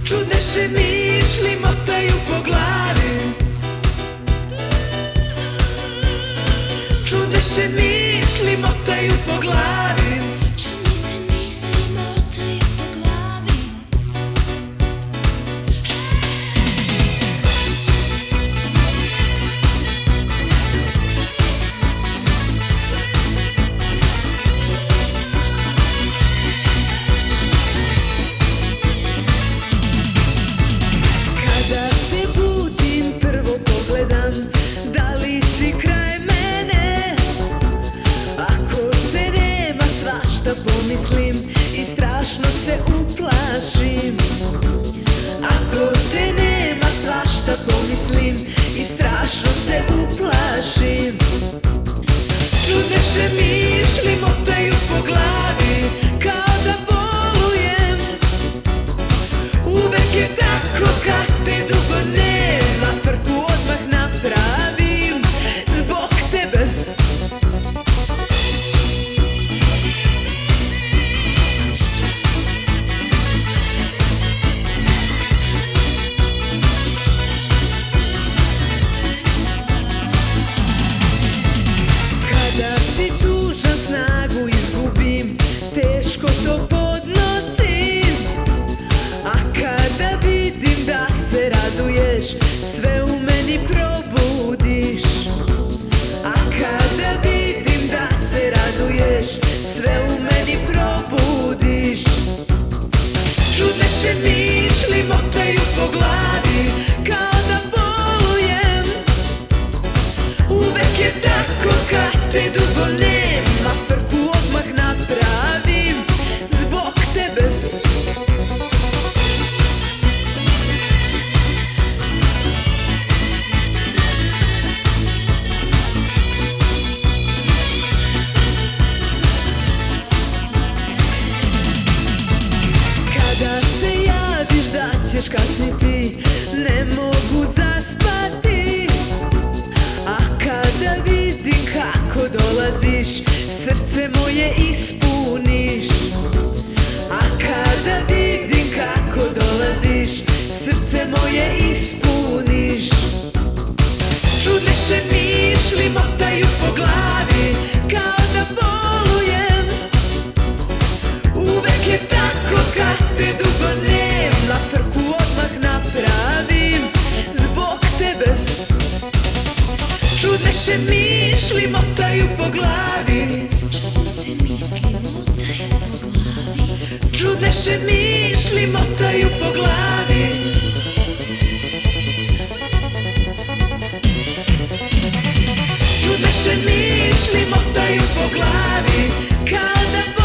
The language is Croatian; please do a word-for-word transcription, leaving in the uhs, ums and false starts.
Čudne se misli motaju po glavi, čudne se misli motaju po glavi, čudne se misli motaju po glavi. Kada se budim prvo pogledam da li si kraj mene. Ako te nema svašta pomislim i strašno se uplašim. Ako te nema svašta pomislim i strašno se uplašim. Čudne se misli motaju po glavi kada bolujem. Uvek je tako kad te dugo nema, frku odmah napravim zbog tebe. Kada si tužan snagu izgubim, teško to podnosim. A kada vidim da se raduješ, sve u meni probudiš. A kada vidim da se raduješ, sve u meni probudiš. Čudne se misli motaju po glavi kada bolujem. Uvek je tako kad te dugo nema, frku odmah napravim zbog tebe. Kada se javiš da ćeš kasniti, ne mogu zaspati. A kada vidim kako dolaziš, srce moje ispuniš. A kada vidim kako dolaziš, srce moje ispuniš. Čudne se misli motaju po glavi kada bolujem. Uvek je tako kad te dugo nema, frku odmah napravim zbog tebe. Čudne se misli motaju po glavi, Čudne se misli motaju po glavi. čudne se misli motaju po glavi. Čudne se misli motaju po glavi kada